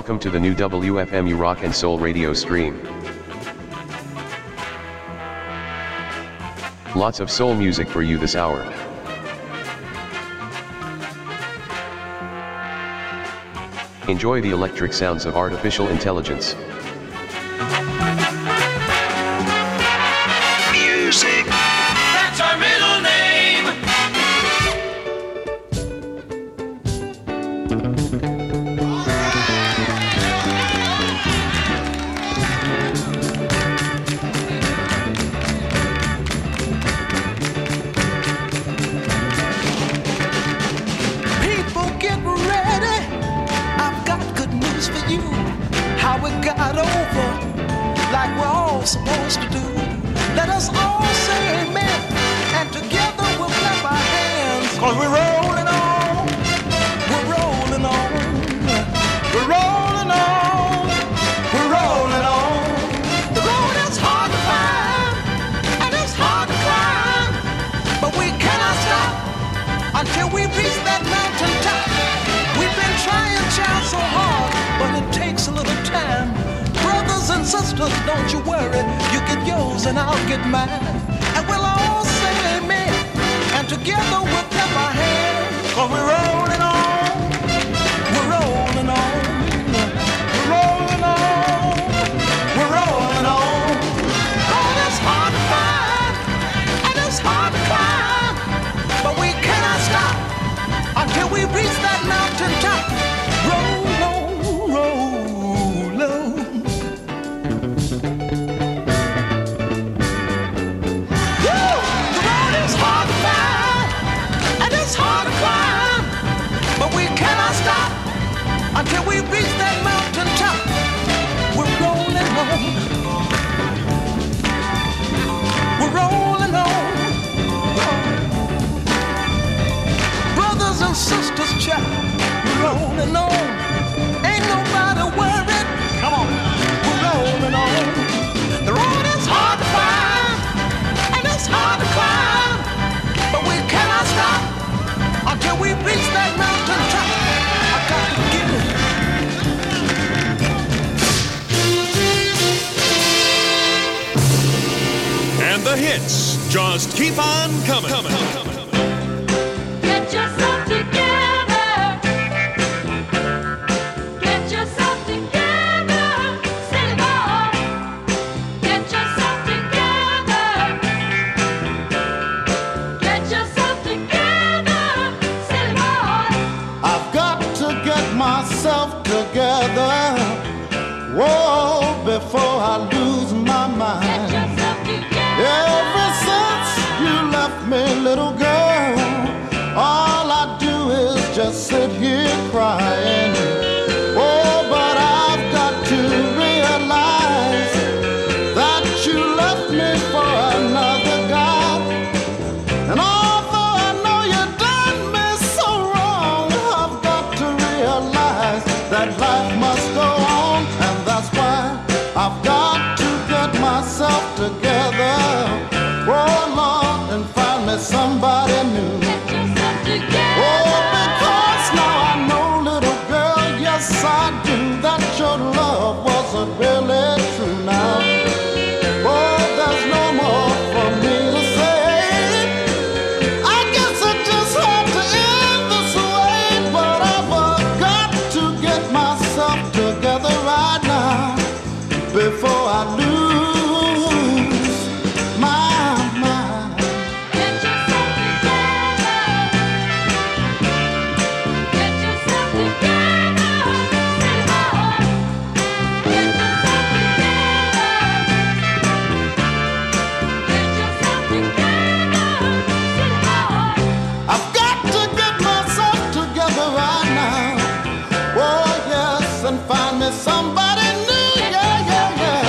Welcome to the new WFMU Rock and Soul radio stream. Lots of soul music for you this hour. Enjoy the electric sounds of artificial intelligence. Music. That's our middle name. People get ready. I've got good news for you. How we got over like we're all supposed to do. Let us all say amen, and together we'll clap our hands. 'Cause we're rolling on, we're rolling on, we're rolling on, we're rolling on. The road is hard to find, and it's hard to climb, but we cannot stop until we reach that mountain top. We've been trying, child, so hard, but it takes a little time. Brothers and sisters, don't you worry. You get yours and I'll get mine. And we'll all say amen. And together we'll clap our hands. 'Cause we're rolling on. We're rolling on. We're rolling on. We're rolling on. Oh, it's hard to find. And it's hard to climb. But we cannot stop until we reach that mountain top. Roll on, roll on. Until we reach that mountain top, we're rolling on. We're rolling on. Brothers and sisters, child, we're rolling on. Ain't nobody worried. Come on, we're rolling on. The road is hard to find, and it's hard to climb, but we cannot stop until we reach that mountain top. I got to get it. And the hits just keep on coming. Get yourself together. Get yourself together. Silly boy. Get yourself together. Get yourself together. Silly boy. I've got to get myself together. Whoa, before I lose my Get mind. yourself together. Ever since you left me, little girl, all I do is just sit here crying. Oh, but I've got to realize that you left me for another guy. And although I know you done me so wrong, I've got to realize that life must go on. And that's why I've got to get myself together. Oh, Lord, and find me somebody new. Get yourself together. Oh, because now I know, little girl, yes I do, that your love wasn't really true now. Oh, there's no more for me to say. I guess I just have to end this way, but I've got to get myself together right now before I lose my mind. Get yourself together. Get yourself together. Silly boy. Get yourself somebody new, yeah, yeah, yeah.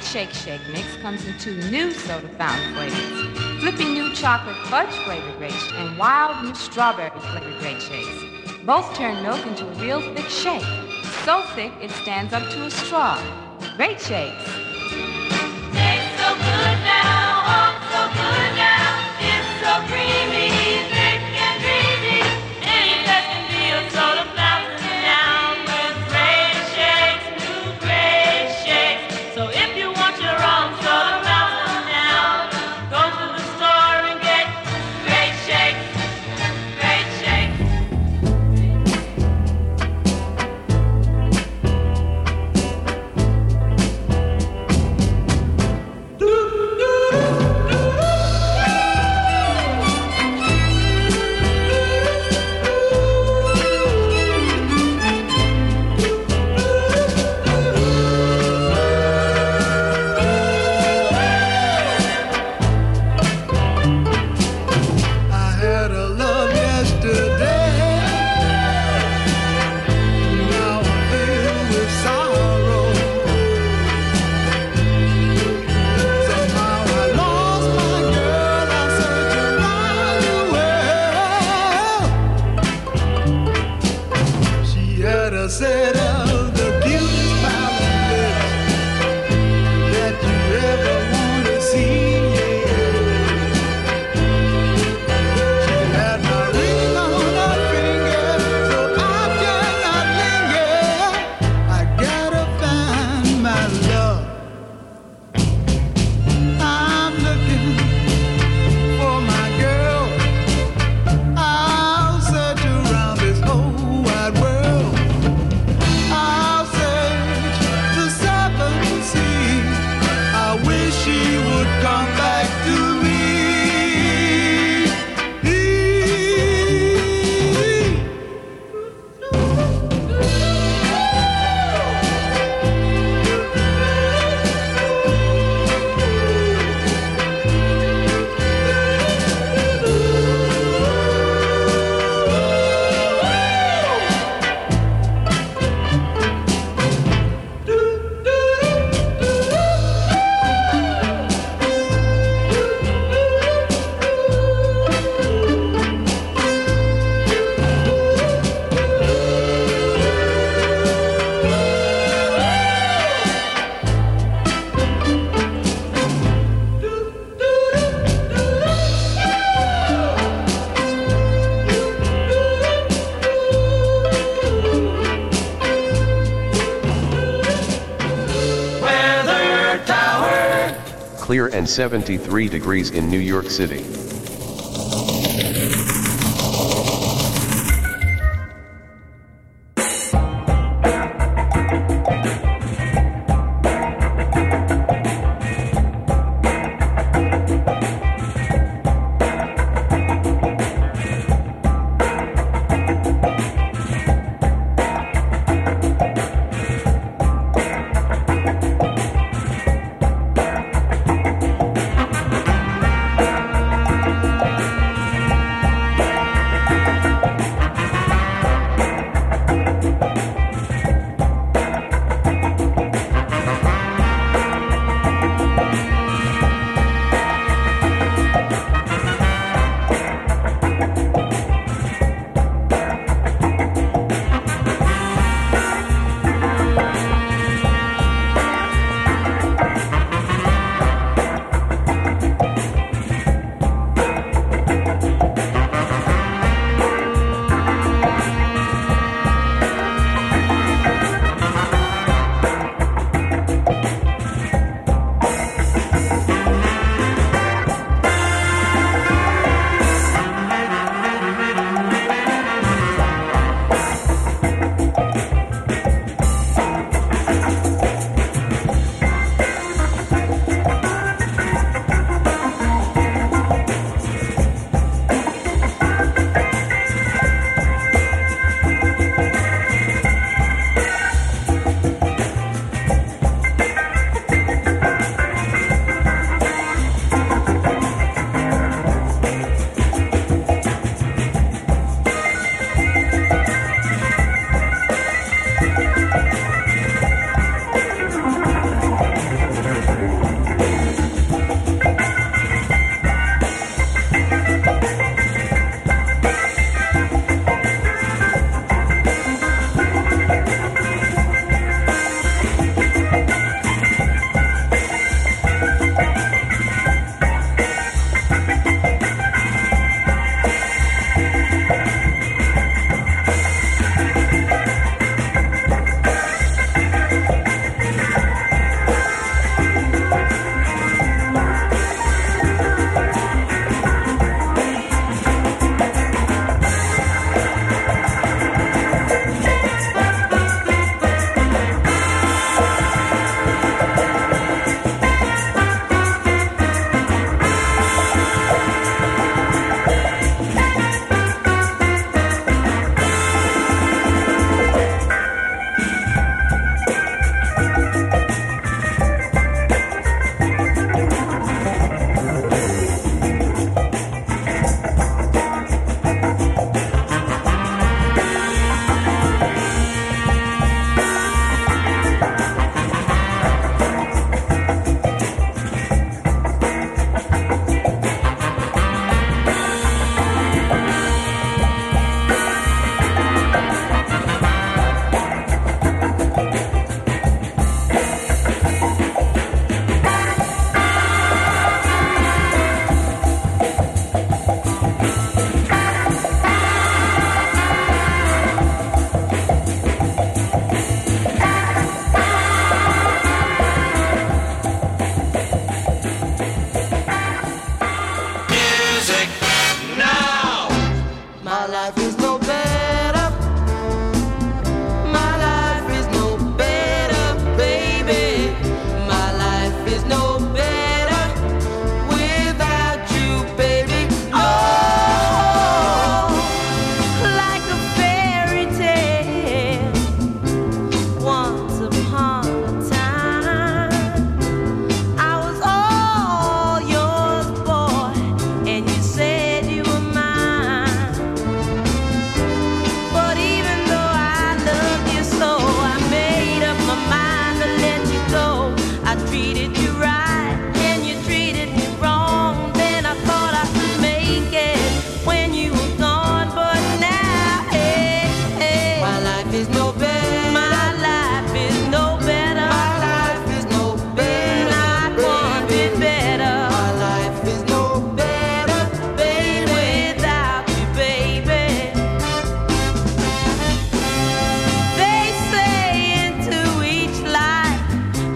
Shake Shake mix comes in 2 new soda fountain flavors. Flipping new chocolate fudge flavored grape and wild new strawberry flavored grape shakes. Both turn milk into a real thick shake. So thick it stands up to a straw. Great shakes. Tastes so good now, oh so good now. It's so creamy, thick and dreamy. Ain't that can be a soda fountain now with great shakes, new great shakes. So if you want your own soda fountain now, go to the store and get great shakes, great shakes. I had a love yesterday. Now I'm filled with sorrow. Somehow I lost my girl. I searched around the world. She had a set of the cutest smiling lips that you ever want to see. Had my ring on her finger, so I cannot linger. I gotta find my love. I'm looking for my girl. I'll search around this whole wide world. I'll search the 7 seas. I wish she would come back to me. Weather Tower. Clear and 73 degrees in New York City.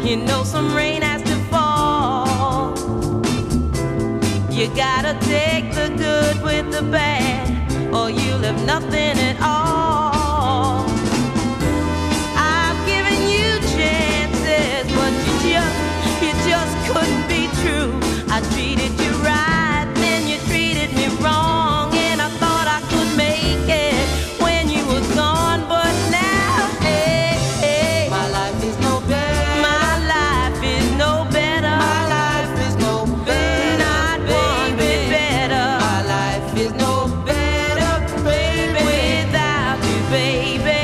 You know some rain has to fall. You gotta take the good with the bad, or you'll have nothing at all. I've given you chances, but you just couldn't be true. I treated you right, then you treated me wrong, and I thought I could make it when you were gone, but now, hey, hey, my life is no better. My life is no better. My life is no better. Not one bit better. My life is no better, baby, without you, baby.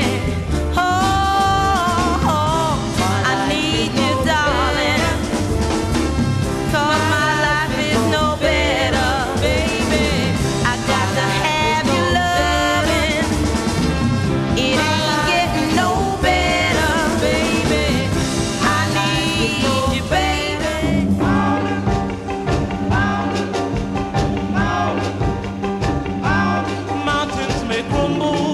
Oh, oh, I need you, darling. 'Cause my life is no better, baby. I got to have your loving. It ain't getting no better, baby. I need you, baby. Mountains may crumble,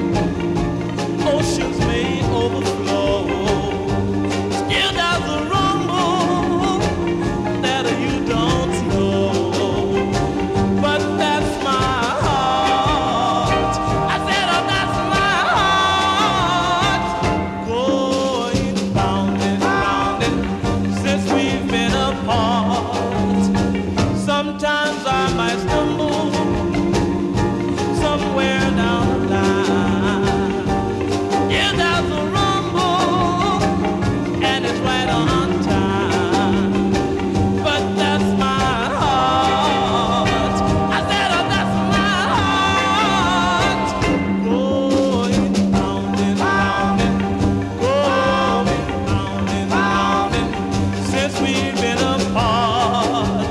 oceans may overflow. Still there's a rumble that you don't know. But that's my heart. I said, oh, that's my heart. Going round and round and since we've been apart. Sometimes I might stumble somewhere down the line. Yeah, there's a rumble, and it's right on time. But that's my heart. I said, oh, that's my heart. Going round and round and going round and round and since we've been apart.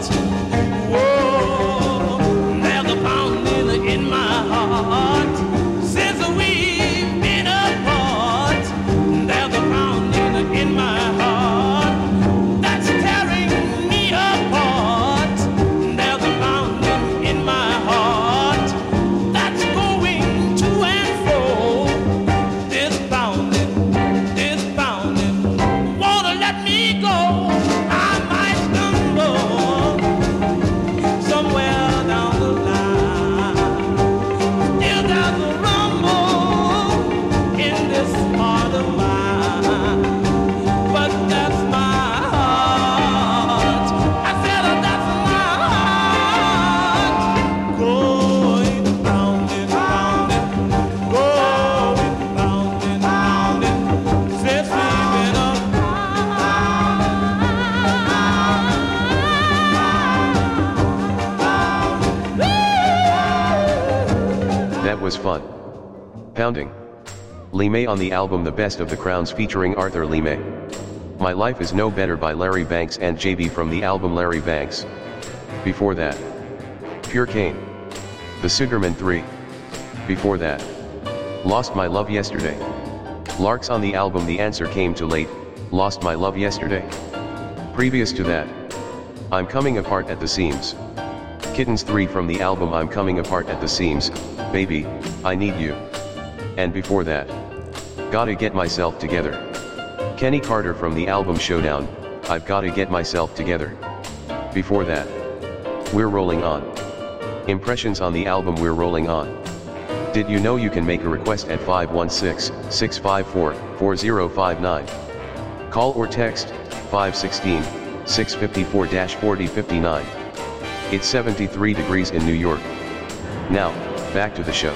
Whoa, there's a pounding in my heart since we've been apart. There's a pounding in my heart that's tearing me apart. There's a pounding in my heart that's going to and fro. This pounding wanna let me go. I might stumble somewhere down the line. Still there's a rumble in this heart of mine. But that's my heart. I said, oh, that's my heart. Going round and round and going round and round and since we've been That was fun. Pounding. Lee May on the album The Best of the Crowns featuring Arthur Lee May. My Life is No Better by Larry Banks and JB from the album Larry Banks. Before that, Pure Cane. The Sugarman 3. Before that, Lost My Love Yesterday. Larks on the album The Answer Came Too Late, Lost My Love Yesterday. Previous to that, I'm Coming Apart at the Seams. Kittens 3 from the album I'm Coming Apart at the Seams, Baby, I Need You. And before that, Gotta Get Myself Together. Kenny Carter from the album Showdown, I've Gotta Get Myself Together. Before that, We're Rolling On. Impressions on the album We're Rolling On. Did you know you can make a request at 516-654-4059? Call or text 516-654-4059. It's 73 degrees in New York. Now, back to the show.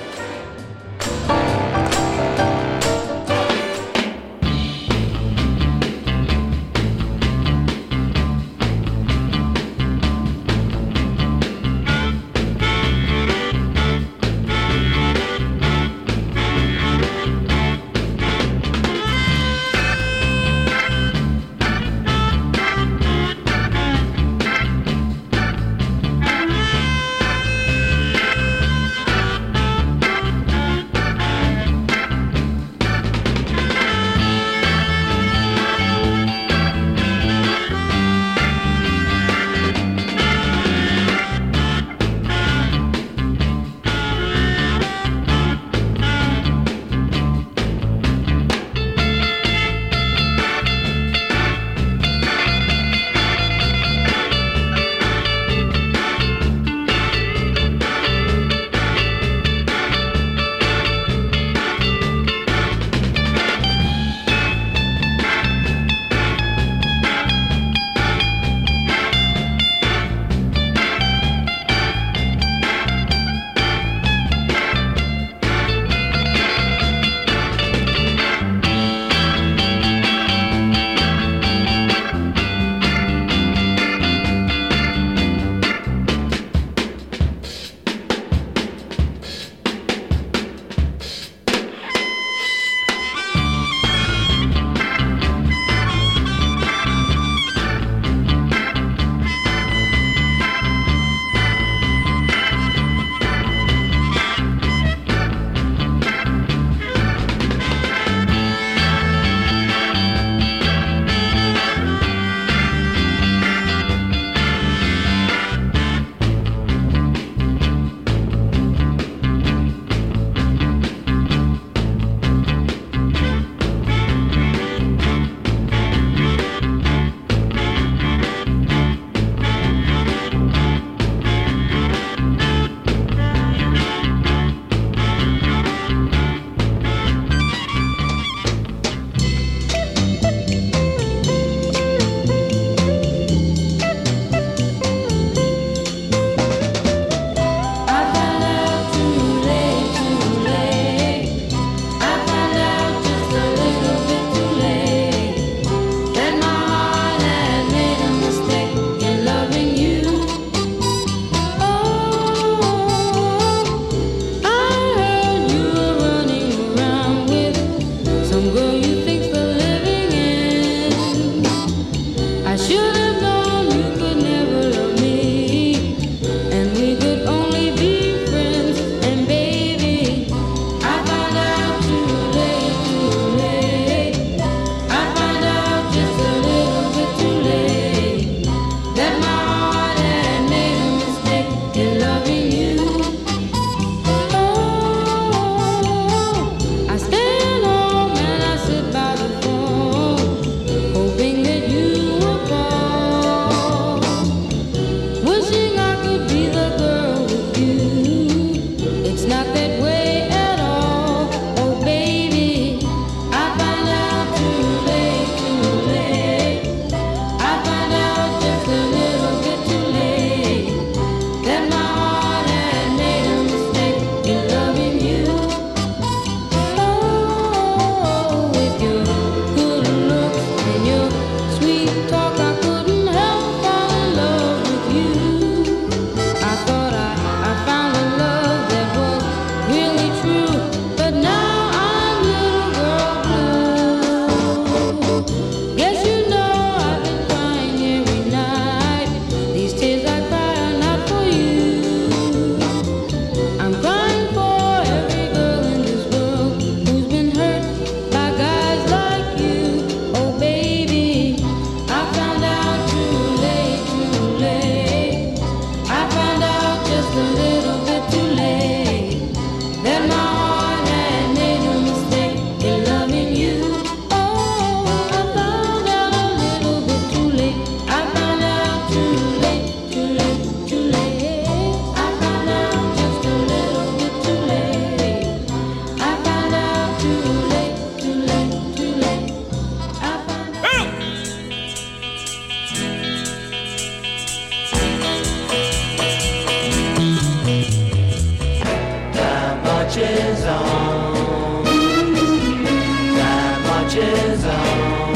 marches on.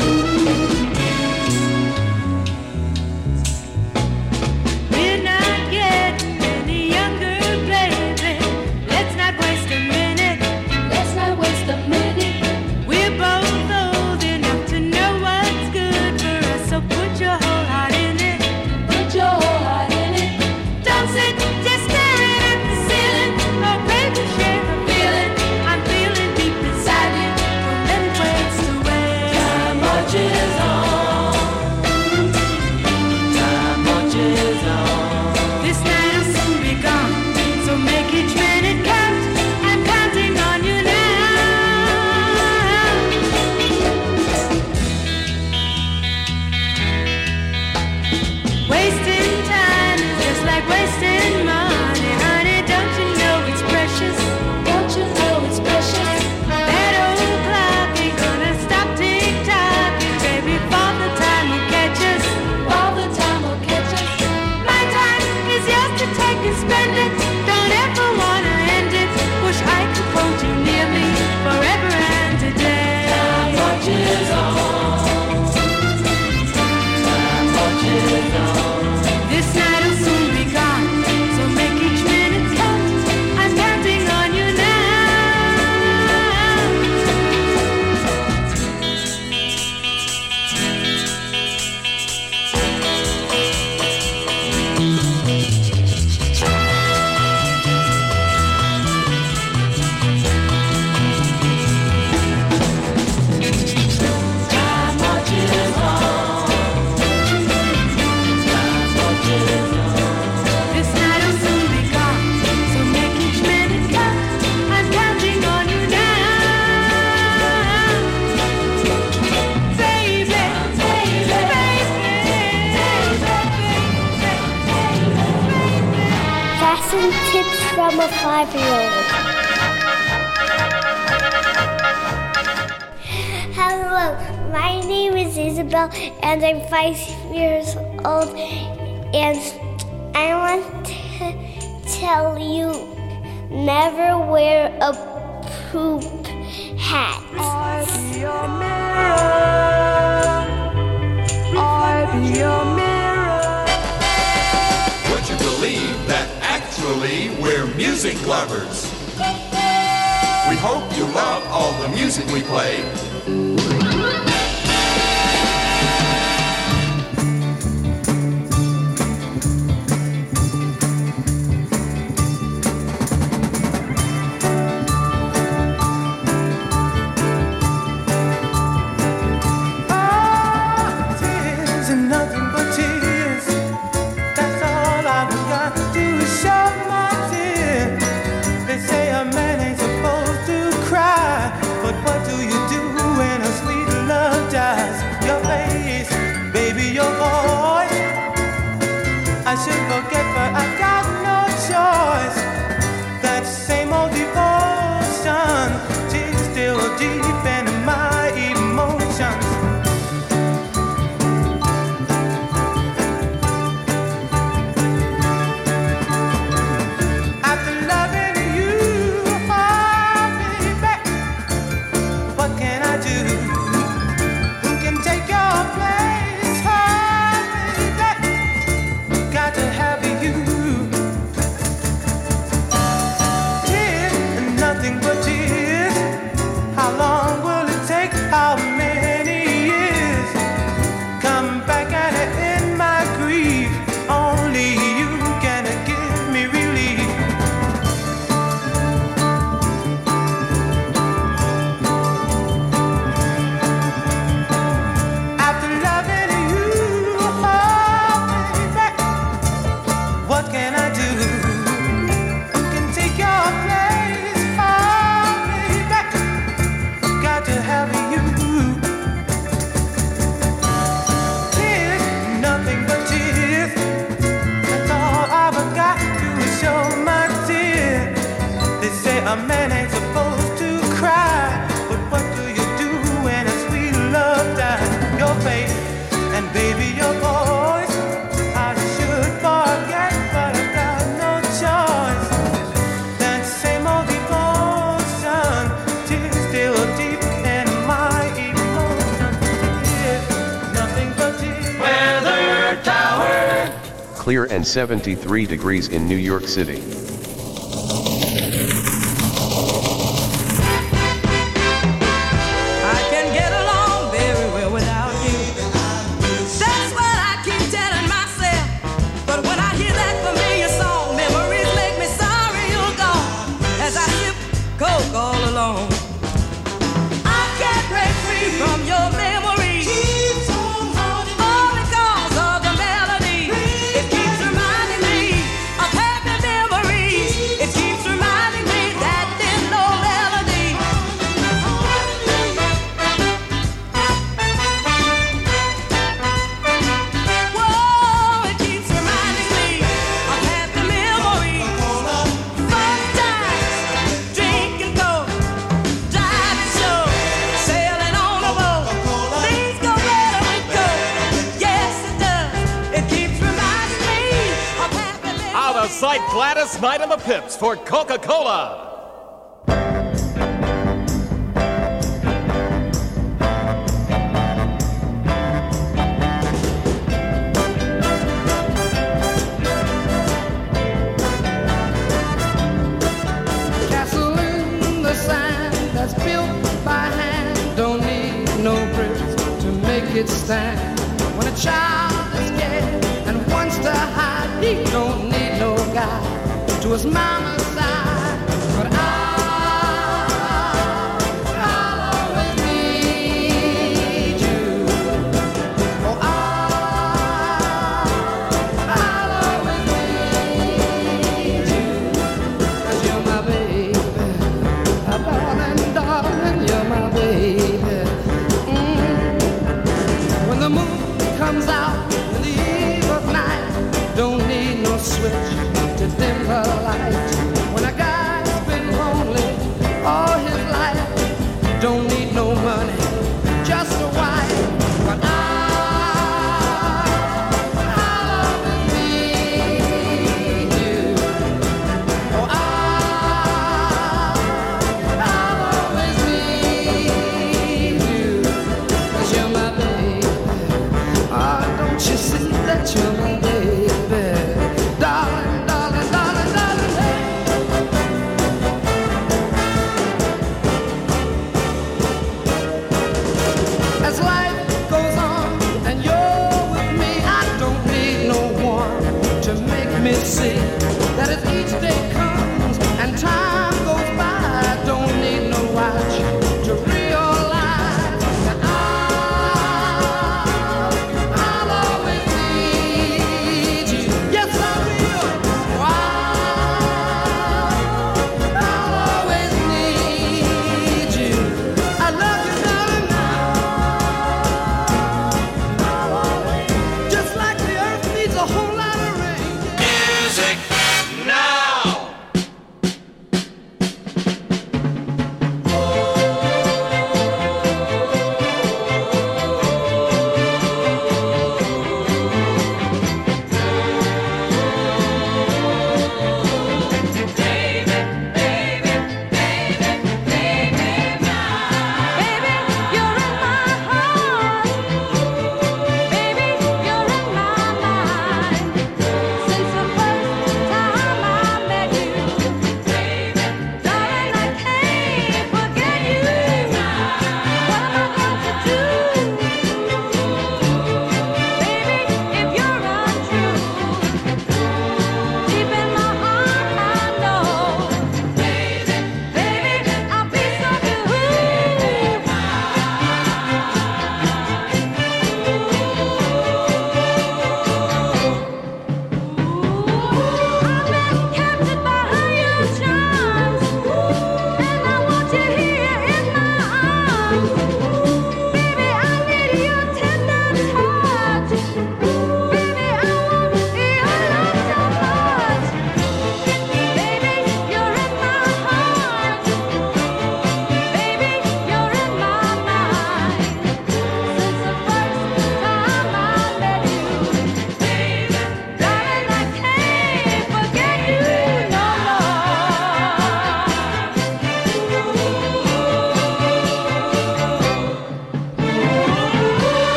We're not getting any younger, baby. Let's not waste a minute. Let's not waste a minute. We're both old enough to know what's good for us, so put your whole heart in it. Put your whole heart in it. Don't sit just staring at the ceiling. Oh, baby, share a feeling. I'm feeling deep inside you. Don't let it waste away. Time marches on. Time marches on. This night will soon be gone, so make each minute count. I'm counting on you now. Wasting time is just like wasting money, honey. Don't you know it's precious? Don't you know it's precious? That old clock ain't gonna stop tick-tocking, baby. All the time will catch us. All the time will catch us. My time is yours to take and spend it. Don't ever wanna end it. Wish I could hold you near me forever and today. Time marches on. Time marches on. This night will soon be gone, so make each minute count. I'm counting on you now. Time marches on. Time marches on. This night will soon be gone, so make each minute count. I'm counting on you now. Baby, baby, Fashion tips from a 5-year-old. Hello, my name is Isabel and I'm 5 years old, and I want to tell you, never wear a poop hat. Would you believe that actually we're music lovers? We hope you love all the music we play. Tears and nothing but tears. That's all I've got to do is show my tears. They say a man ain't supposed to cry, but what do you do clear and 73 degrees in New York City. I can get along very well without you. That's what I keep telling myself. But when I hear that familiar song, memories make me sorry you're gone. As I sip Coke all alone, I can't break free from your memory. All because of the melody. It keeps reminding me of happy memories. It keeps reminding me that there's no melody. Whoa, it keeps reminding me of happy memories. Fun times, drinking Coke, driving slow, sailing on a boat. Things go better with Coke. Yes, it does. It keeps reminding me of happy memories. Out of sight, Gladys Knight and the Pips for Coca-Cola. Castle in the sand that's built by hand don't need no bricks to make it stand. When a child is scared and wants to hide, he don't need no guide to his mama's side. But I'll always need you. Oh, I'll always need you. 'Cause you're my baby, darling, you're my baby. When the moon comes out in the eve of night, don't need no switch to dim the light.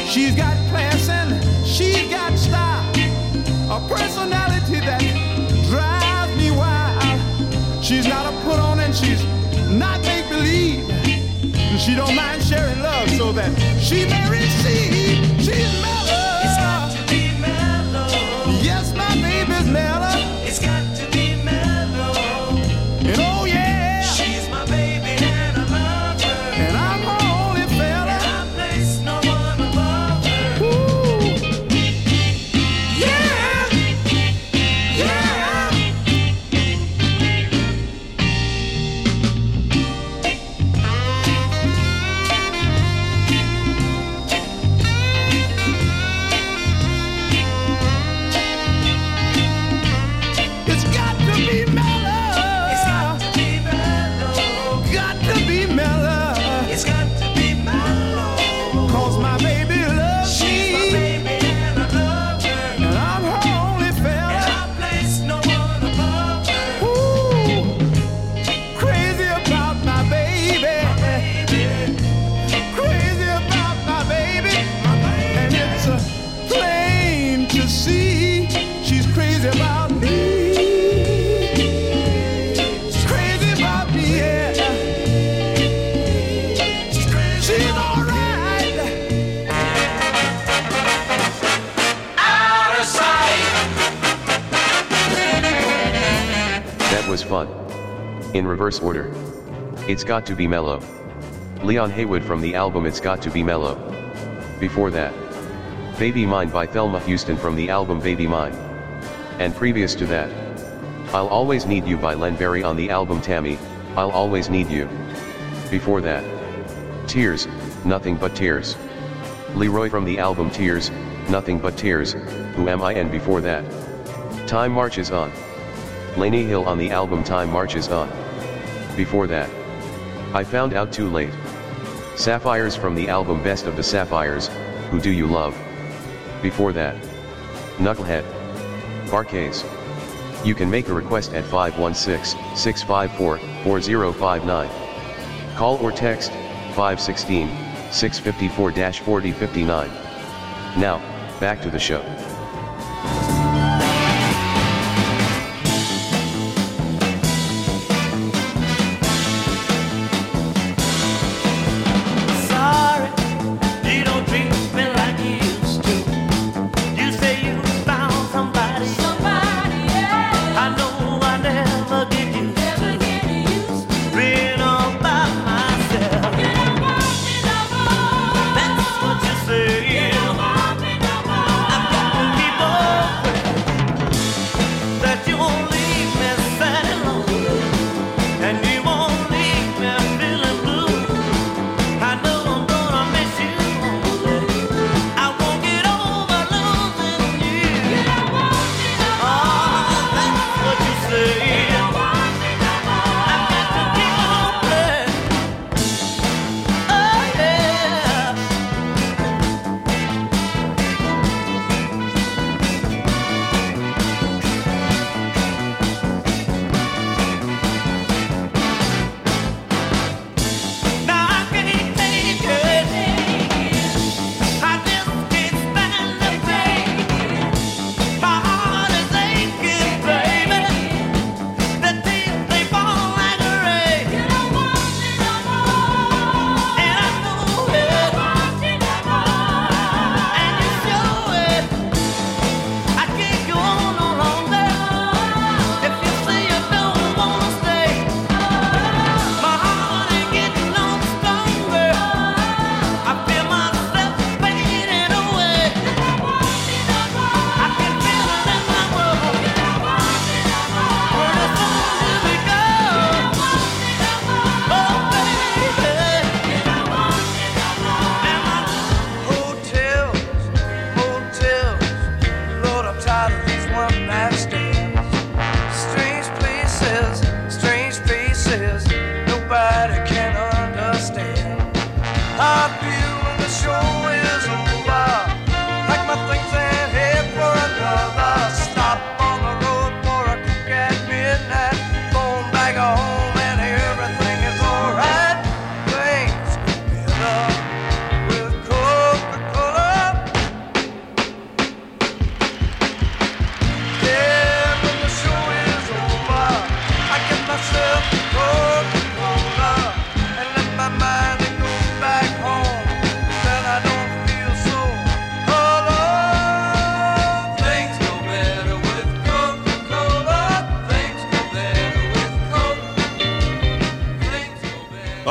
She's got class and she's got style, a personality that drives me wild. She's not a put on and she's not make believe. She don't mind sharing love so that she may receive. She's mellow. It's got to be mellow. Yes, my baby's mellow. It's got to be mellow. And oh yeah, She's my baby and I love her. and I'm her only fella. And I place no one above her. Ooh. Yeah, yeah. It's got to be mellow. It's got to be mellow. Got to be mellow. It's got to be mellow. 'Cause my baby loves She's my me. baby and I love her. And I'm her only And fella. I place no one above her. Ooh, crazy about my baby. Crazy about my baby. And it's plain to see she's crazy about me. She's crazy about me, yeah. She's alright. Out of sight. That was fun. In reverse order. It's Got to Be Mellow. Leon Haywood from the album It's Got to Be Mellow. Before that, Baby Mine by Thelma Houston from the album Baby Mine. And previous to that, I'll Always Need You by Len Berry on the album Tammy, I'll Always Need You. Before that, Tears, Nothing But Tears. Leroy from the album Tears, Nothing But Tears, Who Am I? And before that, Time Marches On. Lainey Hill on the album Time Marches On. Before that, I Found Out Too Late. Sapphires from the album Best of the Sapphires, Who Do You Love? Before that, Knucklehead. Barcase. You can make a request at 516-654-4059. Call or text 516-654-4059. Now, back to the show. Sorry, you don't treat me like you used to. You say you found somebody. I know I never get used to being all by myself. That's what you say. I've got to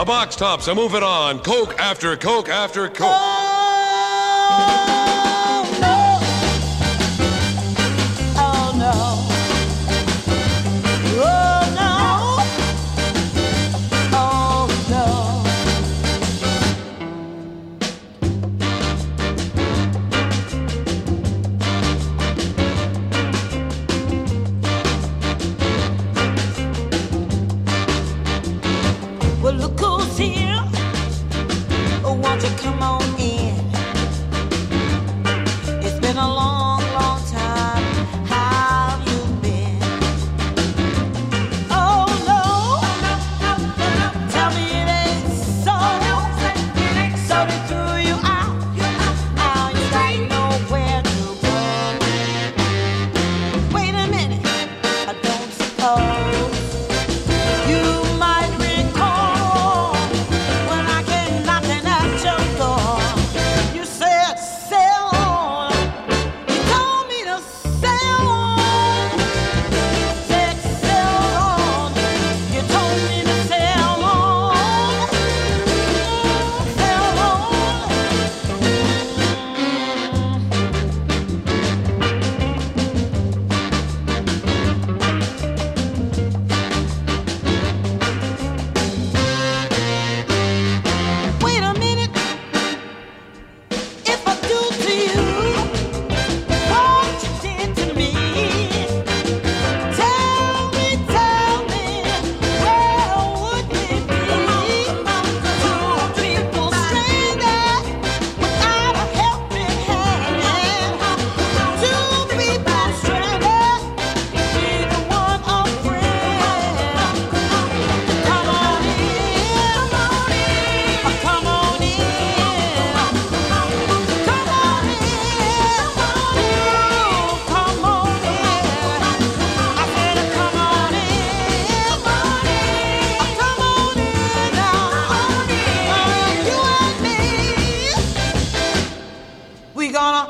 box tops are moving on. Coke after Coke after Coke. Well, look who's here. Oh, won't you come on in? It's been a long, long time. How have you been? Oh, no. Tell me it ain't so. So they threw you out. Now you got nowhere to go. Wait a minute. I don't suppose you might recall when I came knocking at your door. You said, sail on. You told me to sail on. Said, sail on. You told me to sail on. Sail on. Wait a minute. If I do to you what you did to me, tell me, where would we be? Two people stranded without a helping hand. Two people stranded, neither one a friend. Come on in, come on in, come on in, come on in. I said, come on in, come on in now. You and me, we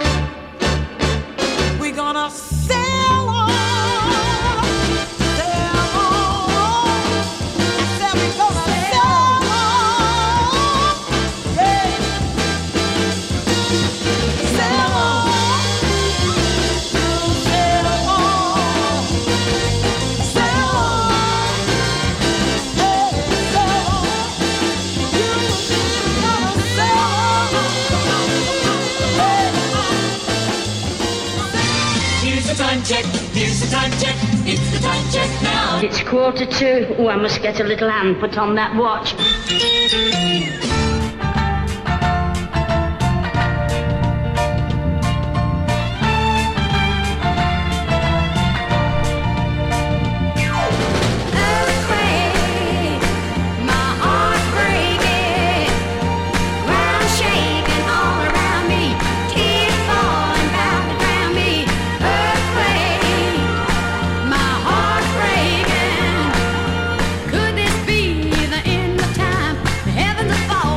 gonna sail on, sail on. I said we gonna sail on, yeah. Sail on, sail on, sail on, yeah, sail on. You gonna sail on, Here's the time check. Here's the time check. It's the time check now. It's 1:45. Oh, I must get a little hand put on that watch. Earthquake, my heart breaking, ground shaking all around me, tears falling bound to drown me. Earthquake, my heart breaking. Could this be the end of time? The heavens are falling.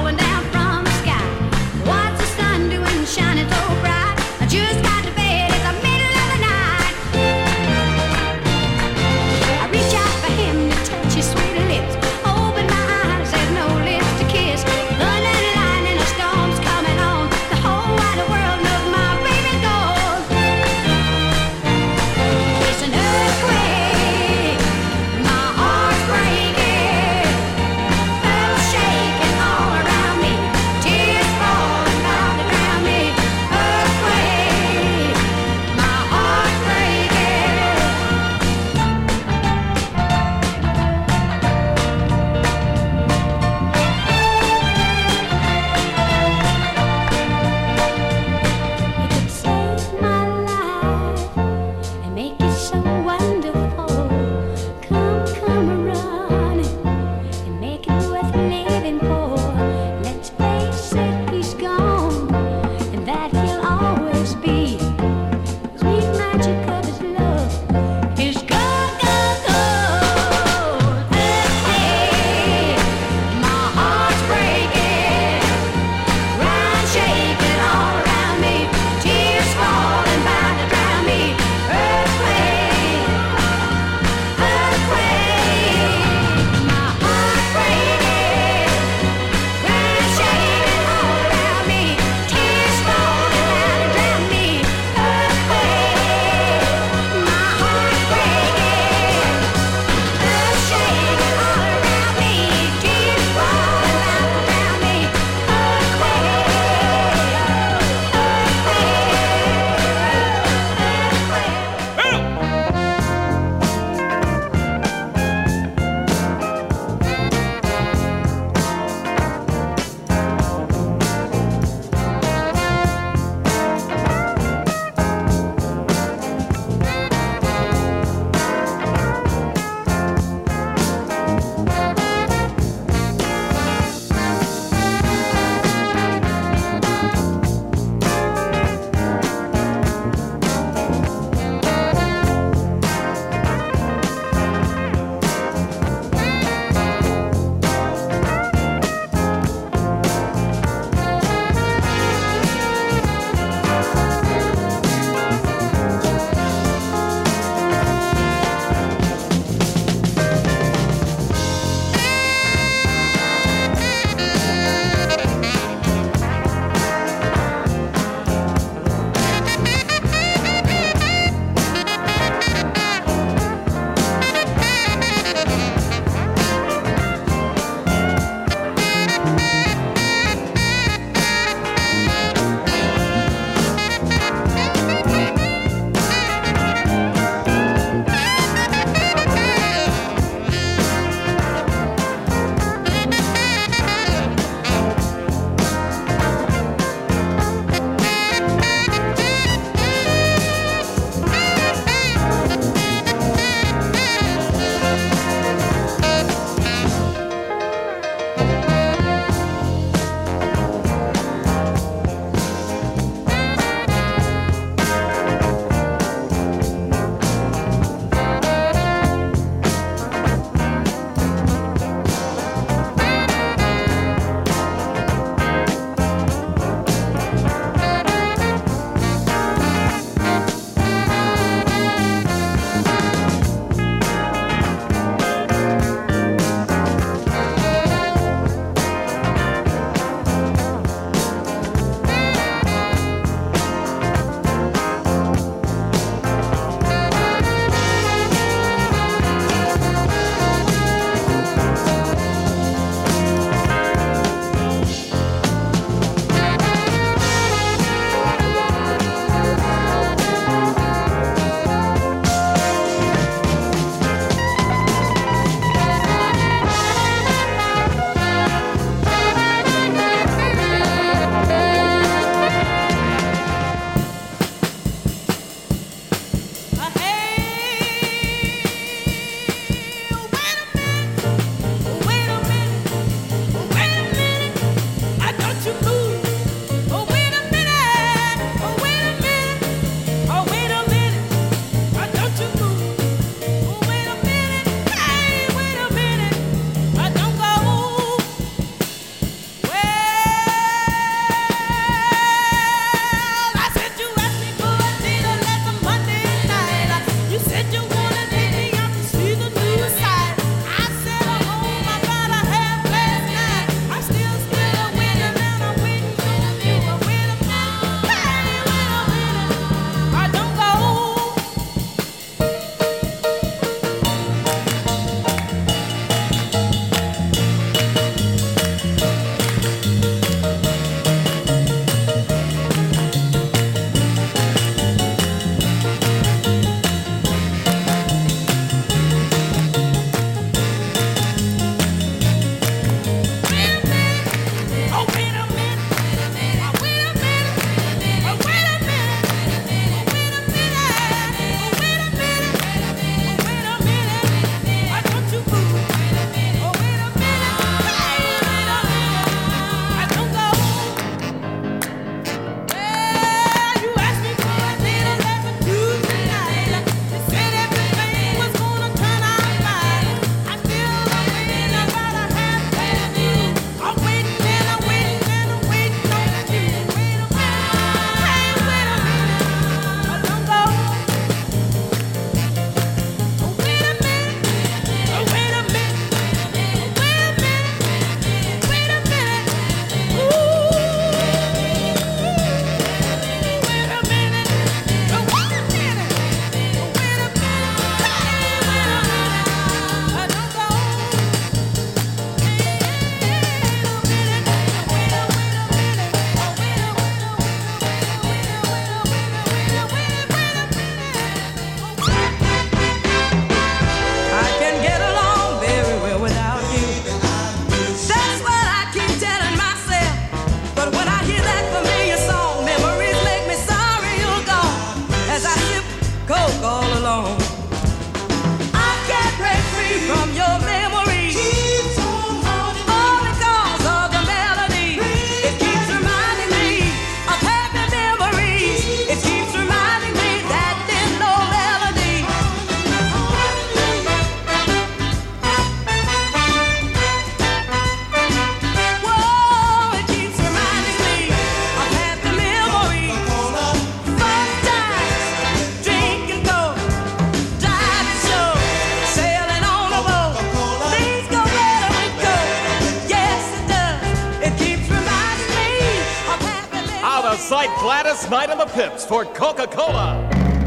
Out of sight, Gladys Knight and the Pips for Coca-Cola.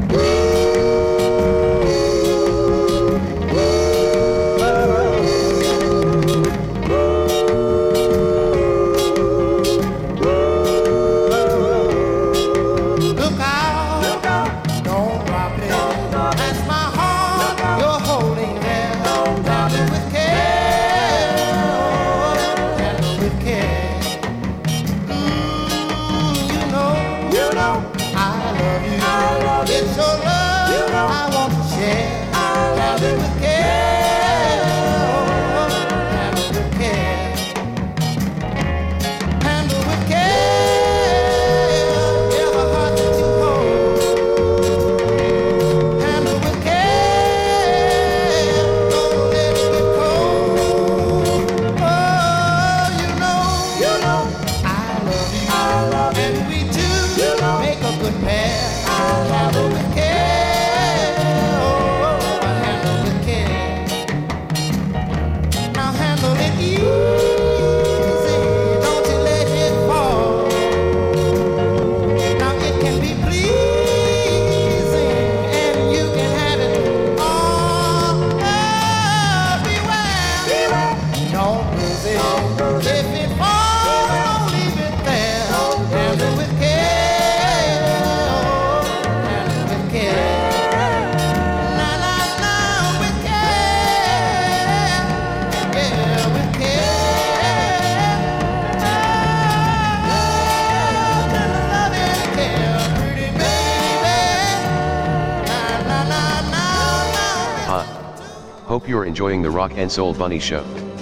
Hope you're enjoying the Rock and Soul Bunny Show.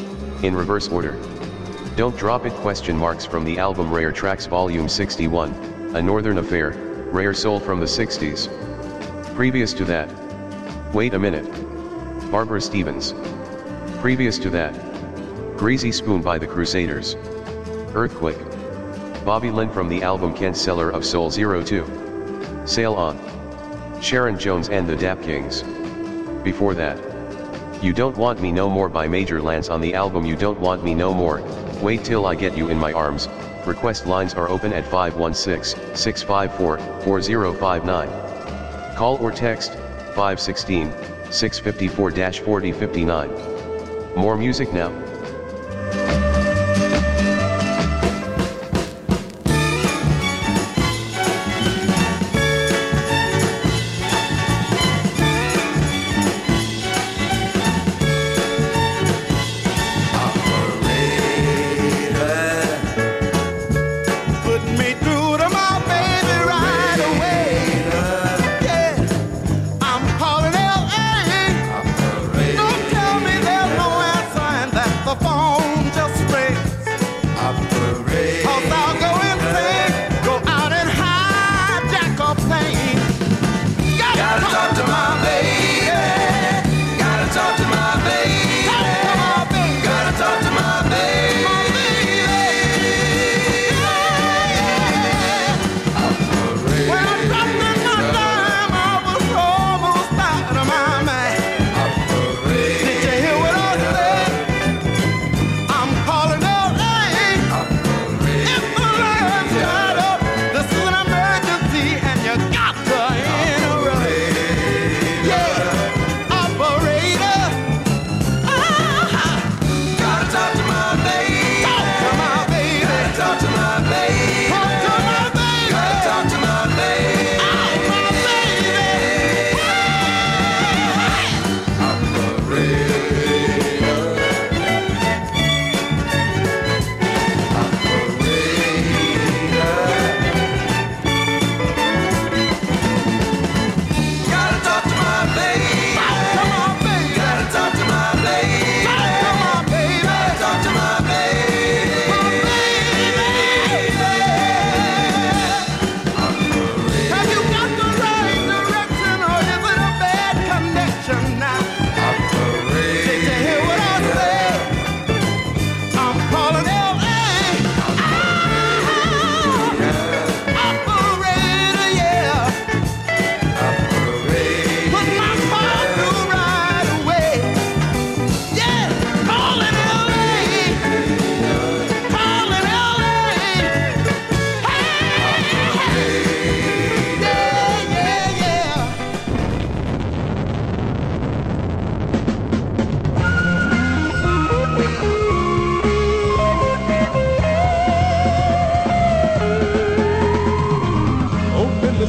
In reverse order. Don't Drop It ? From the album Rare Tracks Volume 61, A Northern Affair, Rare Soul from the 60s. Previous to that. Wait a Minute. Barbara Stevens. Previous to that. Greasy Spoon by the Crusaders. Earthquake. Bobby Lynn from the album Kent Seller of Soul 02. Sail On. Sharon Jones and the Dap Kings. Before that. You Don't Want Me No More by Major Lance on the album You Don't Want Me No More, Wait Till I Get You in My Arms. Request lines are open at 516-654-4059. Call or text, 516-654-4059. More music now. Don't tell me there's no answer and that the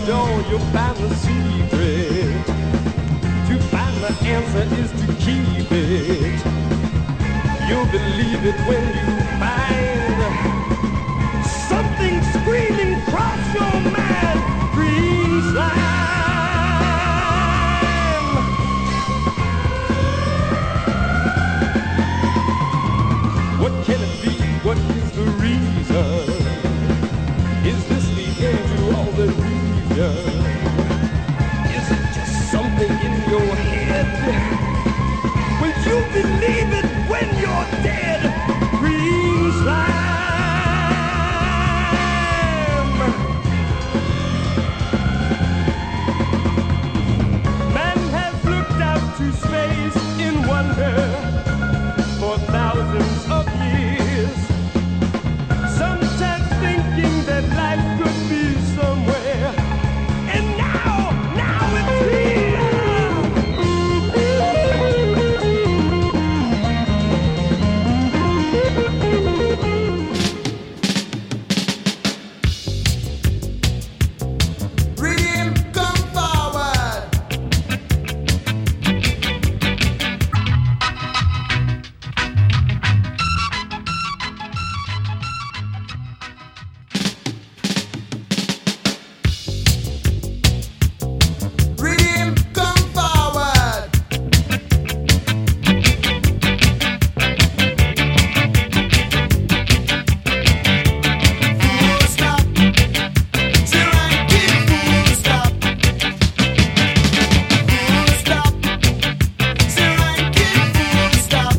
door, you'll find the secret. To find the answer is to keep it. You'll believe it when you find something screaming across your mind. Green slime. What can it be? What is the reason? Is this the end to all the reason? Is it just something in your head? Will you believe it when you're dead? Green slime. Man has looked out to space in wonder for thousands of years. Sometimes thinking that life could be somewhere. And now it's here. Rhythm, come forward. Rhythm, come forward. Full stop. Till I get full stop. Full stop. Till I get full stop.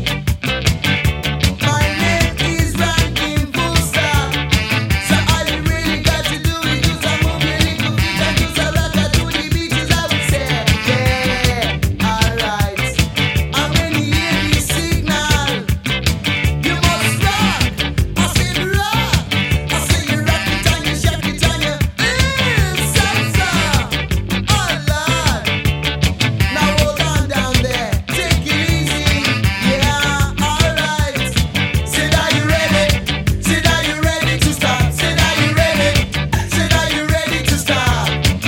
My name is Ranking Full Stop. So all you really got to do is just a move your little feet and just a rock out to the beaches. I would say, yeah, alright. And when you hear the signal, you must rock. I said rock. I say you rock it and you shake it and you salsa. Oh Lord. Now hold on down there. Take it easy. Yeah, alright. Said are you ready? Said are you ready to start? Said are you ready? Said are you ready to start?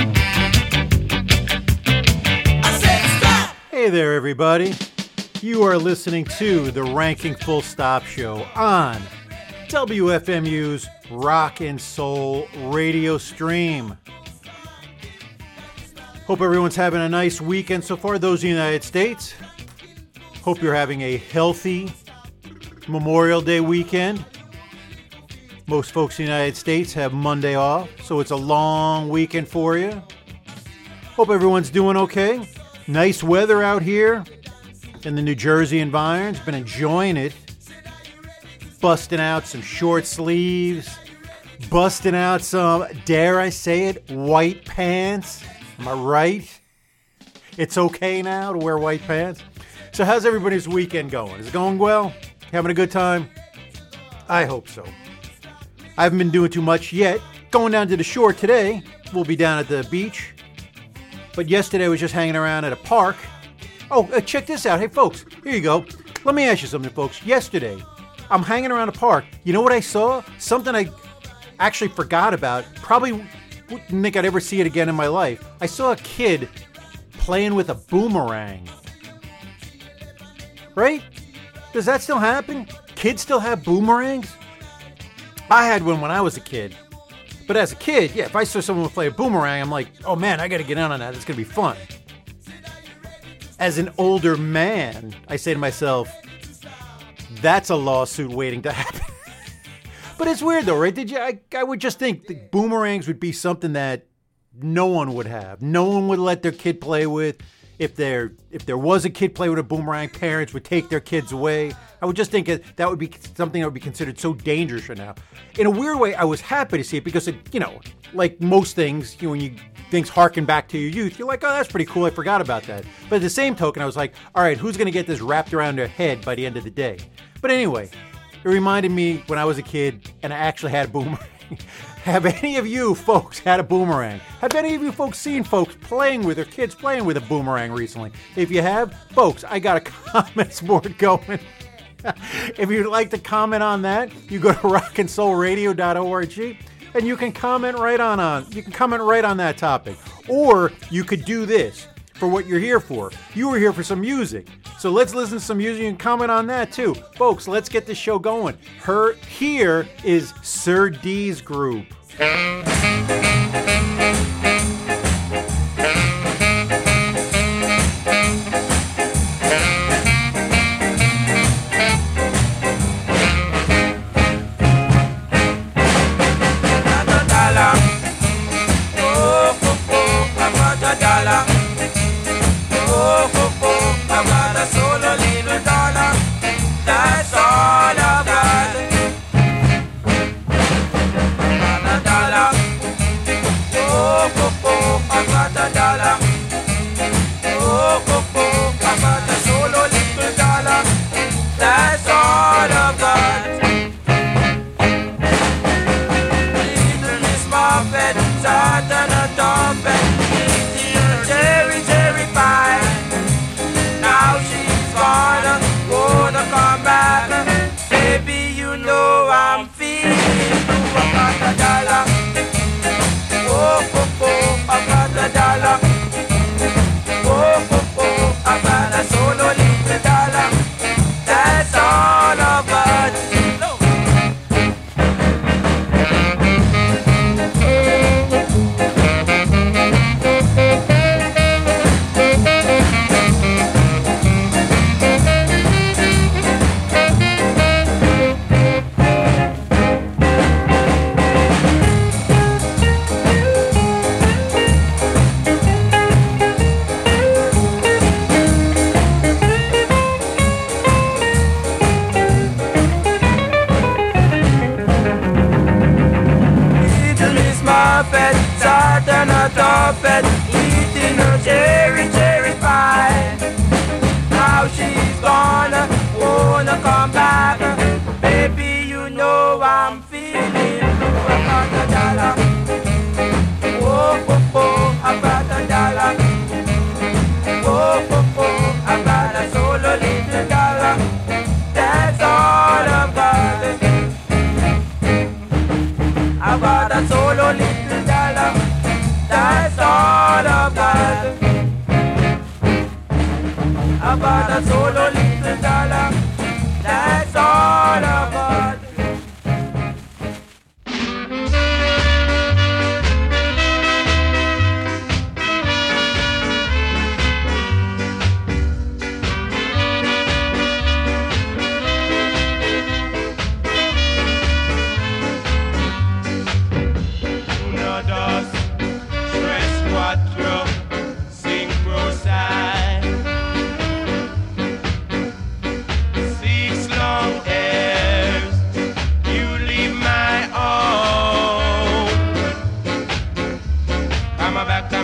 I said stop. Hey there, everybody. You are listening to the Ranking Full Stop Show on WFMU's Rock and Soul radio stream. Hope everyone's having a nice weekend so far. Those in the United States, hope you're having a healthy Memorial Day weekend. Most folks in the United States have Monday off, so it's a long weekend for you. Hope everyone's doing okay. Nice weather out here in the New Jersey environs. Been enjoying it. Busting out some short sleeves. Busting out some, dare I say it, white pants. Am I right? It's okay now to wear white pants. So how's everybody's weekend going? Is it going well? Having a good time? I hope so. I haven't been doing too much yet. Going down to the shore today. We'll be down at the beach. But yesterday I was just hanging around at a park. Oh, check this out. Hey, folks, here you go. Let me ask you something, folks. Yesterday, I'm hanging around a park. You know what I saw? Something I actually forgot about. Probably wouldn't think I'd ever see it again in my life. I saw a kid playing with a boomerang. Right? Does that still happen? Kids still have boomerangs? I had one when I was a kid. But as a kid, yeah, if I saw someone play a boomerang, I'm like, oh man, I gotta get in on that. It's gonna be fun. As an older man, I say to myself, that's a lawsuit waiting to happen. But it's weird though, right? I would just think that boomerangs would be something that no one would have. No one would let their kid play with. If there was a kid play with a boomerang, parents would take their kids away. I would just think that would be something that would be considered so dangerous right now. In a weird way, I was happy to see it because, like most things, when things harken back to your youth, you're like, oh, that's pretty cool. I forgot about that. But at the same token, I was like, all right, who's going to get this wrapped around their head by the end of the day? But anyway, it reminded me when I was a kid and I actually had a boomerang. Have any of you folks had a boomerang? Have any of you folks seen folks playing with, or kids playing with a boomerang recently? If you have, folks, I got a comments board going. If you'd like to comment on that, you go to rockandsoulradio.org and you can comment right on that topic. Or you could do this for what you're here for. You were here for some music. So let's listen to some music and comment on that too. Folks, let's get this show going. Here is Sir D's group. I'm back